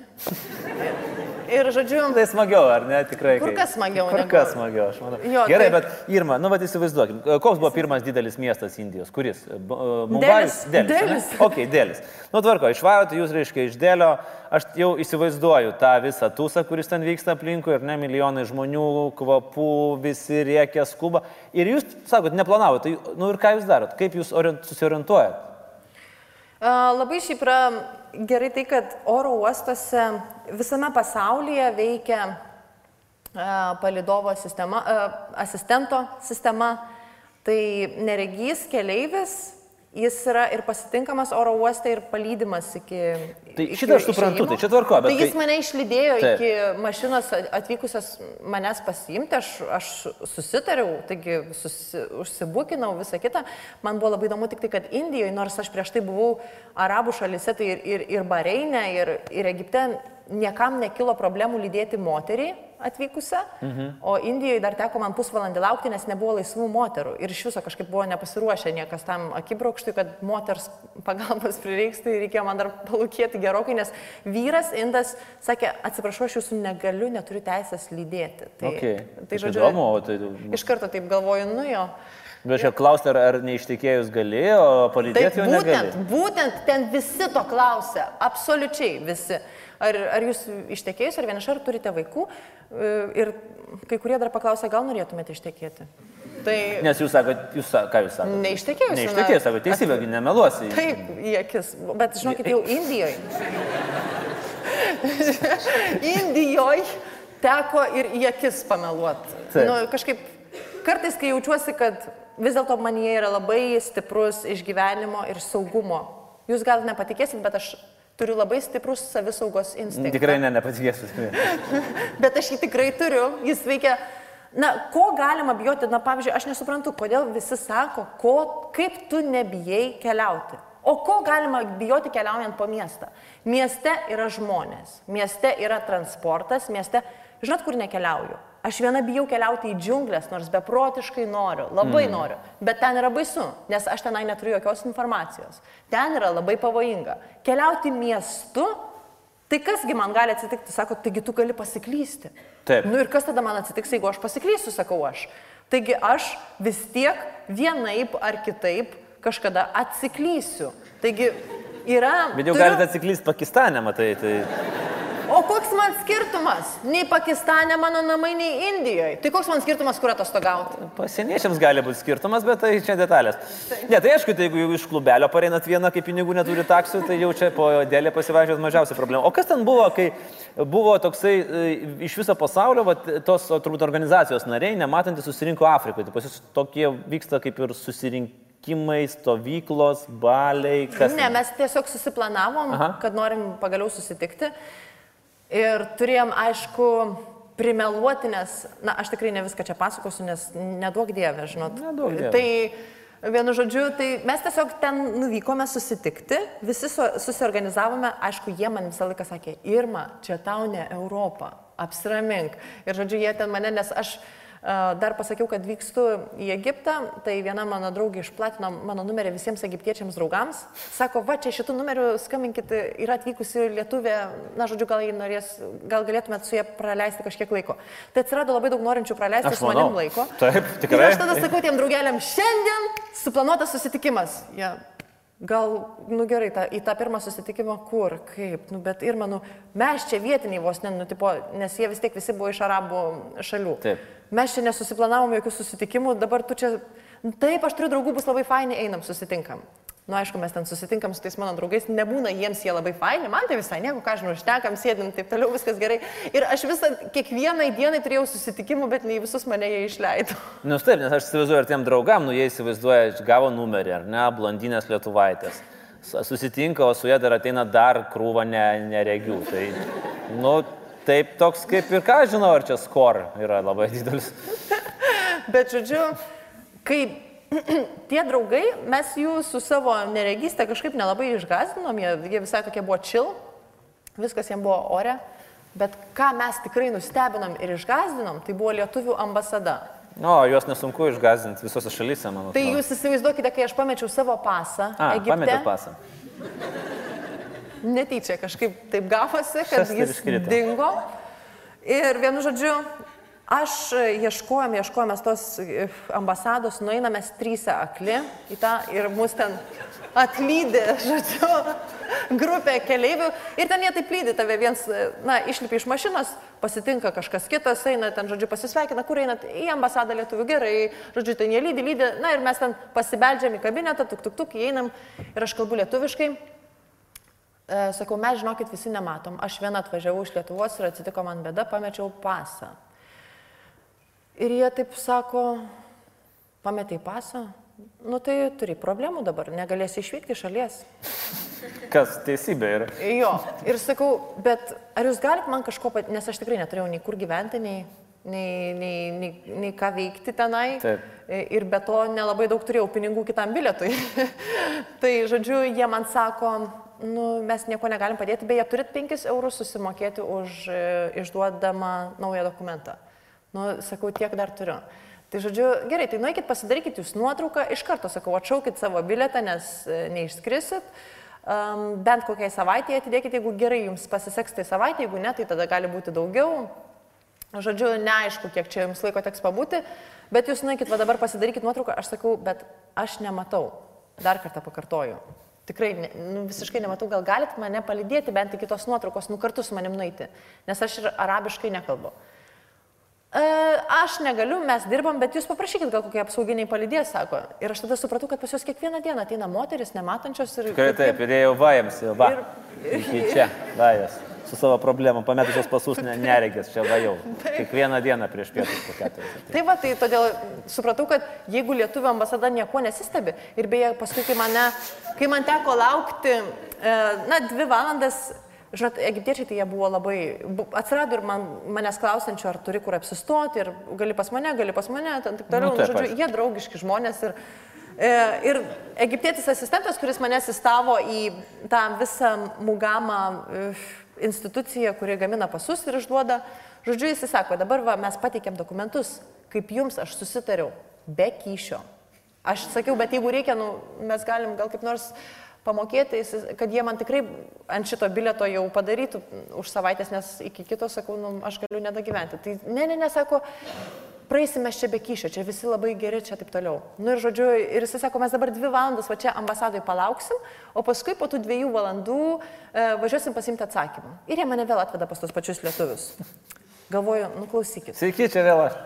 Ir žodžiu... Tai smagiau, ar ne? Tikrai. Kur kas smagiau? Kur kas smagiau, aš manau. Jo, gerai, bet Irma, nu, bet įsivaizduokim, koks buvo pirmas didelis miestas Indijos? Kuris? Mumbajus? Delis. Ok, Delis. Nu, tvarko, išvarote jūs, reiškia, iš Delio. Aš jau įsivaizduoju tą visą tūsą, kuris ten vyksta aplinkui, ir ne milijonai žmonių, kvapų, visi rėkia, skuba. Ir jūs, sakot, neplanavote, tai, nu ir ką jūs darot? Kaip jūs susiorientuojat? Labai šiaip yra gerai tai, kad oro uostuose visame pasaulyje veikia palidovo sistema, asistento sistema. Tai neregys keleivis, jis yra ir pasitinkamas oro uoste ir palydimas iki... Tai šitą aš suprantu, tai čia tvarko, bet... Tai jis mane išlydėjo iki mašinos atvykusios manęs pasiimti, aš susitariau, taigi užsibukinau visą kitą. Man buvo labai įdomu tik tai, kad Indijoje, nors aš prieš tai buvau arabų šalyse, tai ir Bareine, ir Egipte, niekam nekilo problemų lydėti moterį atvykusią, o Indijoje dar teko man pusvalandį laukti, nes nebuvo laisvų moterų. Ir iš viso kažkaip buvo nepasiruošę niekas tam akibraukštui, kad moters pagalbos prireiks, tai reikėjo man dar palūkėti gerokai, nes vyras indas sakė, atsiprašau, aš jūsų negaliu, neturiu teisės lydėti. Tai žodžiu, įdomu, iš karto taip galvoju, nu jo. Bet čia klausti, ar neištekėjus galėjo, o palydėti jau negalėjo. Būtent ten visi to klausia, absoliučiai visi. Ar jūs ištekėjus, ar vieniša, ar turite vaikų? Ir kai kurie dar paklausė, gal norėtumėte ištekėti. Tai... Nes jūs sakote, ką jūs sakote? Neištekėjus. Neištekėjus, sakote, teisybė, nemeluosi. Taip, į akis. Bet žinokit, jau Indijoje. Indijoje teko ir į akis pameluoti. Nu, kažkaip, kartais, kai jaučiuosi, kad vis dėlto manyje yra labai stiprus išgyvenimo ir saugumo. Jūs gal nepatikėsit, bet aš turiu labai stiprus savisaugos instinktą. Tikrai nepatikėsiu. Bet aš jį tikrai turiu, jis veikia. Na, ko galima bijoti? Na, pavyzdžiui, aš nesuprantu, kodėl visi sako, kaip tu nebijai keliauti. O ko galima bijoti keliaujant po miestą? Mieste yra žmonės, mieste yra transportas, mieste... Žinot, kur nekeliauju? Aš viena bijau keliauti į džiunglės, nors beprotiškai noriu, labai noriu, bet ten yra baisu, nes aš tenai neturiu jokios informacijos. Ten yra labai pavojinga. Keliauti miestu, tai kasgi man gali atsitikti? Sako, taigi tu gali pasiklysti. Taip. Nu ir kas tada man atsitiks, jeigu aš pasiklysiu, sakau aš. Taigi aš vis tiek vienaip ar kitaip kažkada atsiklysiu. Taigi yra... Bet jau galite atsiklysti Pakistane, matai, tai... O koks man skirtumas? Nei Pakistane mano namai, nei Indijoje. Tai koks man skirtumas, kur atostogauti? Pasieniečiams gali būti skirtumas, bet tai čia detalės. Ne, tai aišku, tai jeigu iš klubelio pareinat vieną, kai pinigų neturi taksų, tai jau čia po dėlę pasivažiuot mažiausia problema. O kas ten buvo, kai buvo toksai iš viso pasaulio, tos turbūt organizacijos nariai, nematantys susirinko Afrikoje. Tai pas jūs tokie vyksta kaip ir susirinkimai, stovyklos, baliai, kas? Ne, mes tiesiog susiplanavom, kad norim pagaliau susitikti. Ir turėjom, aišku, primeluoti, nes, na, aš tikrai ne viską čia pasakosiu, nes neduok dievė, žinot. Neduok dievė. Tai, vienu žodžiu, tai mes tiesiog ten nuvykome susitikti, visi susiorganizavome, aišku, jie man visą laiką sakė, Irma, čia tau ne Europa, apsiramink. Ir, žodžiu, jie ten mane, nes aš dar pasakiau, kad vykstu į Egiptą, tai viena mano draugė išplatino mano numerį visiems egiptiečiams draugams. Sako, va, čia šitų numerių skambinkit, yra atvykusi lietuvė, na, žodžiu, gal jį norės, gal galėtumėt su jie praleisti kažkiek laiko. Tai atsirado labai daug norinčių praleisti su manim laiko. Taip, tikrai. Ir aš tada sakau tiem draugeliam, šiandien suplanuotas susitikimas. Ja, gal, nu gerai, į tą pirmą susitikimą kur, kaip, nu, bet ir manau, mes čia vietiniai vos, nes jie vis tiek visi buvo iš arabų šalių. Taip. Mes čia nesusiplanavom jokių susitikimų, dabar tu čia, taip, aš turiu draugų, bus labai faini, einam, susitinkam. Nu, aišku, mes ten susitinkam su tais mano draugais, nebūna jiems jie labai faini, man tai visai nieko, ką žinau, štekam, sėdim, taip toliau, viskas gerai. Ir aš kiekvienai dienai turėjau susitikimų, bet ne visus mane jie išleido. Nu, taip, nes aš įsivaizduoju, ar tiem draugam, nu, jie įsivaizduoja, gavo numerį, ar ne, blondinės lietuvaitės. Susitinka, o su jie dar ateina dar krūva neregių. Tai, nu, taip toks kaip ir ką žinau, ar čia skor yra labai didelis. Bet, žodžiu, kai tie draugai, mes jų su savo neregystę kažkaip nelabai išgąsdinom, jie visai tokie buvo chill, viskas jiems buvo ore, bet ką mes tikrai nustebinom ir išgąsdinom, tai buvo lietuvių ambasada. O, juos nesunku išgąsdinti visose šalyse, manau. Tai jūs įsivaizduokite, kai aš pamečiau savo pasą Egipte. Pametėt pasą. Netyčia kažkaip taip gavosi, kad jis dingo. Ir vienu žodžiu, aš ieškojomės tos ambasados, nueinamės trysia akli į tą ir mus ten atlydė, žodžiu, grupė keleivių. Ir ten jie taip lydi tave viens, na, išlipi iš mašinos, pasitinka kažkas kitas, eina ten, žodžiu, pasisveikina, kur einat į ambasadą lietuvių, gerai, žodžiu, ten jie lydi, na ir mes ten pasibeldžiam į kabinetą, tuk, įeinam ir aš kalbu lietuviškai. Sakau, mes žinokit visi nematom. Aš viena atvažiavau iš Lietuvos ir atsitiko man bėda, pamečiau pasą. Ir jie taip sako, pametei pasą? Nu tai turi problemų dabar, negalėsi išvykti iš šalies. Kas teisybė yra? Jo, ir sakau, bet ar jūs galite man kažko, nes aš tikrai neturėjau nei kur gyventi, nei ką veikti tenai. Taip. Ir be to nelabai daug turėjau pinigų kitam bilietui. Tai, žodžiu, jie man sako, nu, mes nieko negalim padėti, beje, turit 5 eurus susimokėti už išduodamą naują dokumentą. Nu, sakau, tiek dar turiu. Tai, žodžiu, gerai, tai nueikit, pasidarykit jūs nuotrauką, iš karto, sakau, atšaukit savo bilietą, nes neišskrisit. Bent kokiai savaitėje atidėkit, jeigu gerai jums pasiseks tai savaitė, jeigu ne, tai tada gali būti daugiau. Žodžiu, neaišku, kiek čia jums laiko teks pabūti, bet jūs nueikit, va dabar pasidarykit nuotrauką, aš sakau, bet aš nematau, dar kartą pakartoju. Tikrai visiškai nematau, gal galit mane palydėti bent iki tos nuotraukos, kartu su manim nueiti, nes aš ir arabiškai nekalbu. Aš negaliu, mes dirbam, bet jūs paprašykit, gal kokie apsauginiai palydės, sako. Ir aš tada supratau, kad pas jūs kiekvieną dieną ateina moteris, nematančios ir... Tikrai taip, ir jau vajams, va. Iki čia, vajas. Su savo problemom, pametusios pasus neregės, čia vajau. Kiekvieną dieną prieš pietus po 4. Tai va, tai todėl supratau, kad jeigu Lietuvio ambasada nieko nesistebi, ir beje, paskui, kai man teko laukti, 2 valandas, žinot, egiptiečiai tai jie buvo labai, atsirado ir manęs klausančių, ar turi kur apsistoti, ir gali pas mane, taip toliau, žodžiu, jie draugiški žmonės ir egiptietis asistentas, kuris mane asistavo į tą visą Mugamą instituciją, kuri gamina pasus ir išduoda, žodžiu, jis sako, dabar va, mes pateikėm dokumentus, kaip jums aš susitariau, be kyšio. Aš sakiau, bet jeigu reikia, mes galim gal kaip nors pamokėti, kad jie man tikrai ant šito bilieto jau padarytų už savaitės, nes iki kito, sakau, aš galiu nedagyventi. Tai ne, sako, praeisime čia be kyšio, čia visi labai geri, čia taip toliau. Ir žodžiu, ir jis sako, mes dabar 2 valandas va čia ambasadoje palauksim, o paskui po tų 2 valandų važiuosim pasimti atsakymą. Ir jie mane vėl atveda pas tos pačius lietuvius. Galvoju, klausykit. Sveiki, čia vėl aš.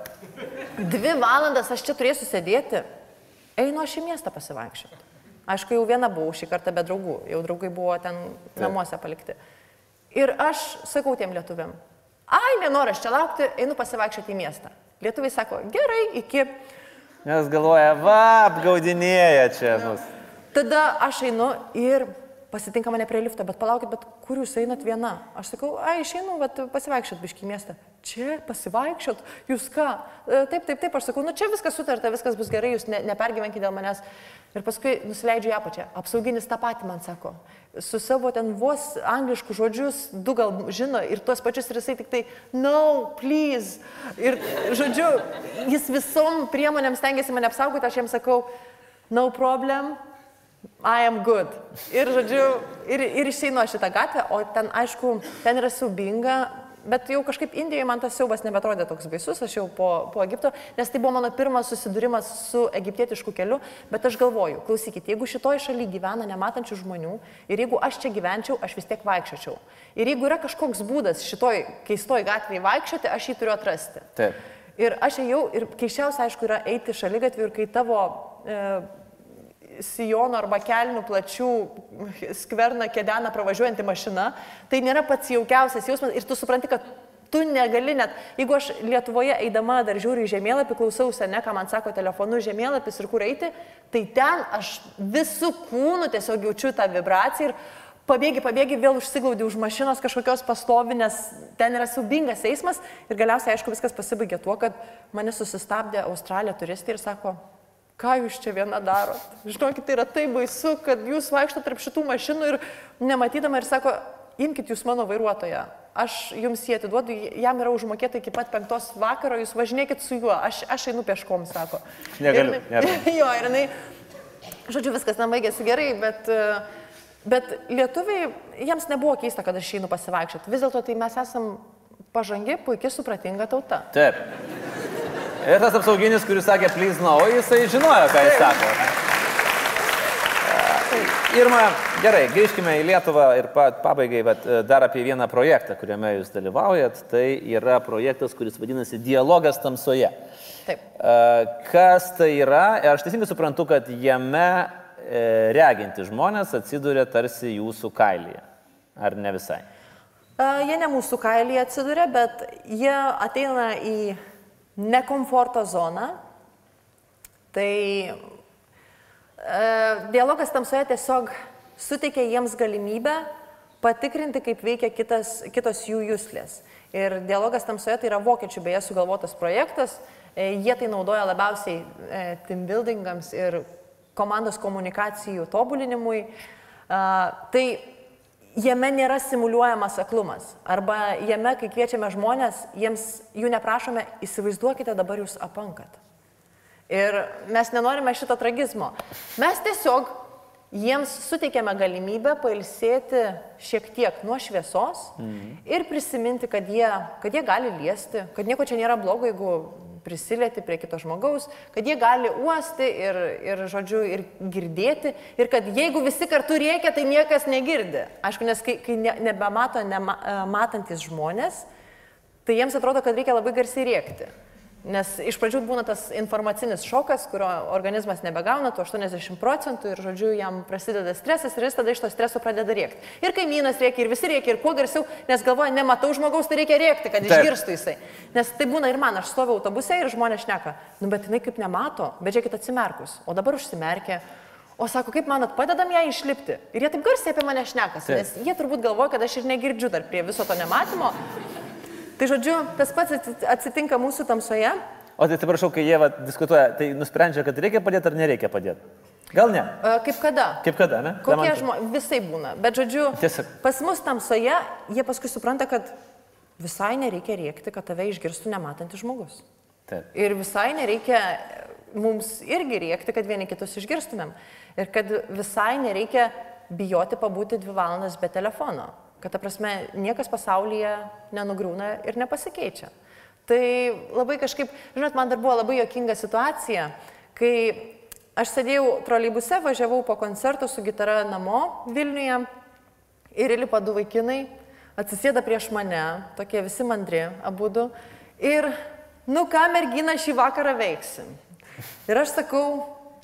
2 valandas aš čia turėsiu sėdėti, einu aš į miestą pasivaikščioti. Aišku, jau viena buvau šį kartą be draugų, jau draugai buvo ten namuose palikti. Ir aš sakau tiem lietuviam, nenoriu aš čia laukti, einu pasivaikščioti į miestą. Lietuviai sako, gerai, iki... Nes galvoja, apgaudinėja čia mus. Tada aš einu ir pasitinka mane prie lifto, bet palaukit, bet kur jūs einat viena? Aš sakau, išeinu, pasivaikščiot biškį į miestą. Čia pasivaikščiot? Jūs ką? Taip, aš sakau, čia viskas sutarta, viskas bus gerai, jūs nepergyvenkite dėl manęs. Ir paskui nusileidžiu ją pačią. Apsauginis tą patį man sako. Su savo ten vos angliškų žodžius, 2 gal žino ir tuos pačius ir jisai tik tai, no, please. Ir žodžiu, jis visom priemonėm stengiasi mane apsaugoti, aš jam sakau, no problem. I am good. Ir, žodžiu, ir išeinu aš šitą gatvę, o ten, aišku, ten yra siaubinga, bet jau kažkaip Indijoje man tas siaubas nebetrodė toks baisus, aš jau po Egipto, nes tai buvo mano pirmas susidūrimas su egiptietišku keliu, bet aš galvoju, klausykit, jeigu šitoj šaly gyvena nematančių žmonių ir jeigu aš čia gyvenčiau, aš vis tiek vaikščiočiau. Ir jeigu yra kažkoks būdas šitoj keistoj gatvėje vaikščioti, aš jį turiu atrasti. Taip. Ir aš ėjau, ir keisčiausia, aišku, yra eiti šaligatviu ir kai tavo... sijono arba kelnių plačių skverną kedena pravažiuojanti mašina, tai nėra pats jaukiausias jausmas ir tu supranti, kad tu negali net, jeigu aš Lietuvoje eidama dar žiūriu į žemėlapį, klausausi, ką man sako telefonu žemėlapis ir kur eiti, tai ten aš visų kūnų tiesiog jaučiu tą vibraciją ir pabėgi, vėl užsiglaudi už mašinos kažkokios pastovinės, ten yra siaubingas eismas ir galiausiai, aišku, viskas pasibaigė tuo, kad mane susistabdė Australija turistai ir sako, ką jūs čia viena darot? Žinokit, tai yra taip baisu, kad jūs vaikštot tarp šitų mašinų ir nematydama ir sako, imkit jūs mano vairuotoją, aš jums jį atiduodu, jam yra užmokėta iki pat 5 vakaro, jūs važinėkit su juo, aš einu peškom, sako. Negaliu. Jo, ir jinai, žodžiu, viskas baigėsi gerai, bet lietuviai, jiems nebuvo keista, kad aš einu pasivaikščioti. Vis dėlto tai mes esam pažangi, puikiai supratinga tauta. Taip. Ir tas apsauginis, kuris sakė, please no, jisai žinojo, ką jis sako. Irma, gerai, grįžkime į Lietuvą ir pabaigai dar apie vieną projektą, kuriame jūs dalyvaujat. Tai yra projektas, kuris vadinasi Dialogas tamsoje. Taip. Kas tai yra? Aš teisingai suprantu, kad jame reginti žmonės atsiduria tarsi jūsų kailyje. Ar ne visai? Jie ne mūsų kailyje atsiduria, bet jie ateina į nekomforto zoną. Tai dialogas tamsoje tiesiog suteikia jiems galimybę patikrinti, kaip veikia kitos jų juslės. Ir dialogas tamsoje tai yra vokiečių beje sugalvotas projektas. Jie tai naudoja labiausiai team buildingams ir komandos komunikacijų tobulinimui. Tai jame nėra simuliuojamas aklumas. Arba jame, kai kviečiame žmonės, jų neprašome, įsivaizduokite, dabar jūs apankat. Ir mes nenorime šito tragizmo. Mes tiesiog jiems suteikėme galimybę pailsėti šiek tiek nuo šviesos ir prisiminti, kad jie gali liesti, kad nieko čia nėra blogo, jeigu prisilieti prie kito žmogaus, kad jie gali uosti ir girdėti, ir kad jeigu visi kartu rėkia, tai niekas negirdi. Aišku, nes kai nebemato matantis žmonės, tai jiems atrodo, kad reikia labai garsiai rėkti. Nes iš pradžių būna tas informacinis šokas, kurio organizmas nebegauna, to 80% ir, jam prasideda stresas ir jis tada iš to streso pradeda rėkti. Ir kaimynas rėkia, ir visi rėkia, ir kuo garsiau, nes galvoja, nematau žmogaus, tai reikia rėkti, kad išgirstų jisai. Nes tai būna ir man, aš stoviu autobuse ir žmonės šneka, bet jinai kaip nemato, bet žiūrėkit atsimerkus, o dabar užsimerkė. O sako, kaip manot, padedam ją išlipti. Ir jie taip garsiai apie mane šnekas, nes jie turbūt galvoja, kad aš ir negirdžiu dar prie viso to nematymo. Tai tas pats atsitinka mūsų tamsoje. O tai atsiprašau, kai jie diskutuoja, tai nusprendžia, kad reikia padėti ar nereikia padėti? Gal ne? Kaip kada? Kaip kada, ne? Kokie žmonės, visai būna. Bet tiesiog. Pas mus tamsoje, jie paskui supranta, kad visai nereikia rėkti, kad tave išgirstų nematantis žmogus. Taip. Ir visai nereikia mums irgi rėkti, kad vieni kitus išgirstumėm. Ir kad visai nereikia bijoti pabūti 2 valandas be telefono. Kad, ta prasme, niekas pasaulyje nenugriūna ir nepasikeičia. Tai labai kažkaip, žinot, man dar buvo labai juokinga situacija, kai aš sėdėjau troleibuse, važiavau po koncerto su gitara namo Vilniuje ir įlipa 2 vaikinai, atsisėda prieš mane, tokie visi mandri, abudu, ir, ką mergina šį vakarą veiksi? Ir aš sakau,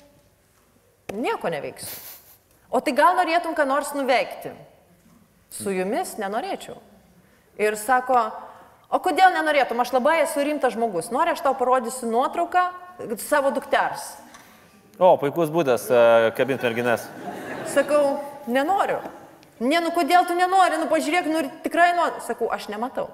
nieko neveiksiu. O tai gal norėtum ką nors nuveikti? Su jumis nenorėčiau. Ir sako, o kodėl nenorėtum, aš labai esu rimtas žmogus, nori aš tau parodysiu nuotrauką savo dukters. O, puikus būdas kabinti merginas. Sakau, nenoriu. Kodėl tu nenori, pažiūrėk, tikrai noriu. Sakau, aš nematau.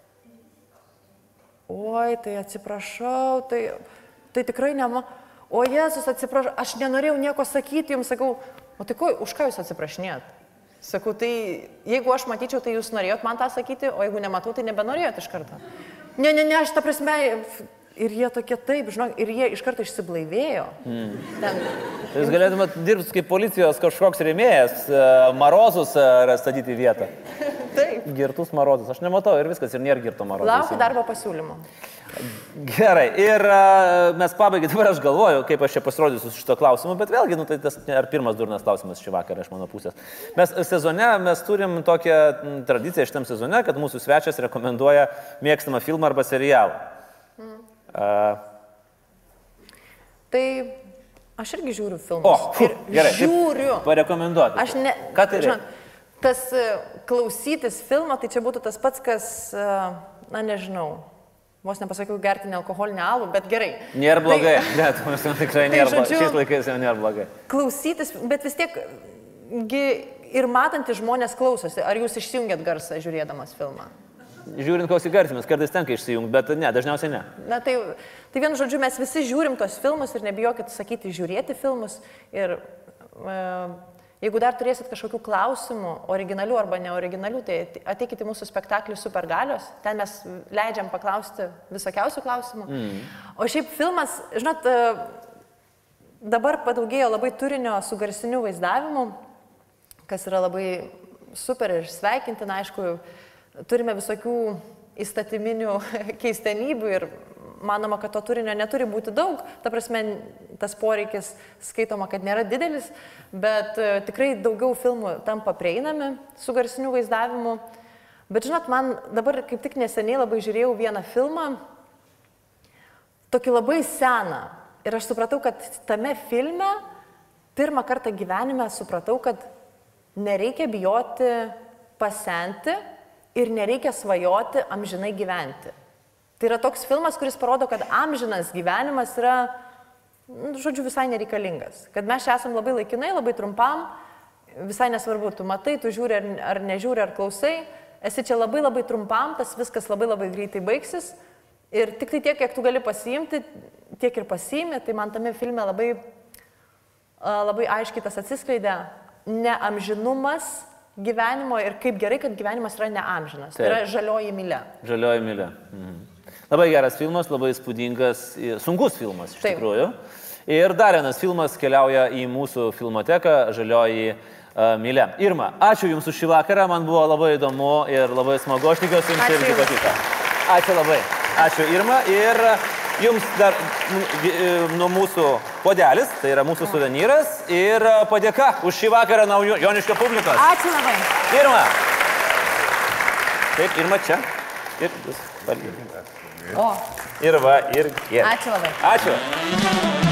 Oi, tai atsiprašau, tai tikrai nematau. O Jėzus, atsiprašau, aš nenorėjau nieko sakyti, jums sakau, o tai už ką jūs atsiprašinėjat? Sakau, tai jeigu aš matyčiau, tai jūs norėjot man tą sakyti, o jeigu nematau, tai nebenorėjot iš karto. Ne, aš ta prasme, ir jie tokie taip, žinok, ir jie iš karto išsiblaivėjo. Jūs galėtumėt dirbti kaip policijos kažkoks rėmėjas, marozus statyti vietą. Taip. Girtus marozus, aš nematau ir viskas, ir nėra girto marozus. Laukiu darbo pasiūlymo. Gerai, ir mes pabaigai dabar aš galvoju, kaip aš čia pasirodysiu su šito klausimu, bet vėlgi, tai tas ar pirmas durnas klausimas šį vakarą iš mano pusės. Mes turim tokią tradiciją šitam sezone, kad mūsų svečias rekomenduoja mėgstamą filmą arba serialą. Tai aš irgi žiūriu filmus. Gerai, žiūriu. Parekomenduoti. Aš ne... Ką tai reikia? Tas klausytis filmo, tai čia būtų tas pats, kas, nežinau, vos nepasakiau gerti nealkoholinį alų, bet gerai. Nėra blogai, bet tikrai nėra blogai. Šiais laikais jau nėra blogai. Klausytis, bet vis tiek ir matantys žmonės klausosi. Ar jūs išsijungiat garsą žiūrėdamas filmą? Žiūrint, koks įgarsimas, kartais tenka išsijungti, bet ne, dažniausiai ne. Tai vienu žodžiu, mes visi žiūrim tos filmus ir nebijokit sakyti žiūrėti filmus. Ir jeigu dar turėsit kažkokių klausimų, originalių arba neoriginalių, tai ateikite į mūsų spektaklį Supergalios. Ten mes leidžiam paklausti visokiausių klausimų. O šiaip filmas, žinot, dabar padaugėjo labai turinio su garsiniu vaizdavimu, kas yra labai super ir sveikintina, aišku, turime visokių įstatyminių keistenybių ir manoma, kad to turinio neturi būti daug, ta prasme, tas poreikis skaitoma, kad nėra didelis, bet tikrai daugiau filmų tampa prieinami su garsiniu vaizdavimu. Bet žinot, man dabar kaip tik neseniai labai žiūrėjau vieną filmą, tokį labai seną. Ir aš supratau, kad tame filme pirmą kartą gyvenime supratau, kad nereikia bijoti pasenti ir nereikia svajoti amžinai gyventi. Tai yra toks filmas, kuris parodo, kad amžinas gyvenimas yra, žodžiu, visai nereikalingas. Kad mes čia esam labai laikinai, labai trumpam, visai nesvarbu, tu matai, tu žiūri ar nežiūri, ar klausai, esi čia labai labai trumpam, tas viskas labai labai greitai baigsis ir tik tai tiek, kiek tu gali pasiimti, tiek ir pasiimi, tai man tame filme labai aiškiai tas atsiskleidė neamžinumas gyvenimo ir kaip gerai, kad gyvenimas yra neamžinas. Tai yra žalioji mylia. Žalioji mylia. Labai geras filmas, labai įspūdingas, sunkus filmas iš tikrųjų. Ir dar vienas filmas keliauja į mūsų filmoteką, Žalioji mylia. Irma, ačiū Jums už šį vakarą, man buvo labai įdomu ir labai smagu, aš tikiuosi Jums irgi patiko. Ačiū labai. Ačiū Irma ir Jums dar nuo mūsų puodelis, tai yra mūsų suvenyras ir padėka už šį vakarą Joniškio publikos. Ačiū labai. Irma. Taip, Irma čia. Ir jūs valgykite. O. Ir va, ir kiek. Ačiū labai. Ačiū.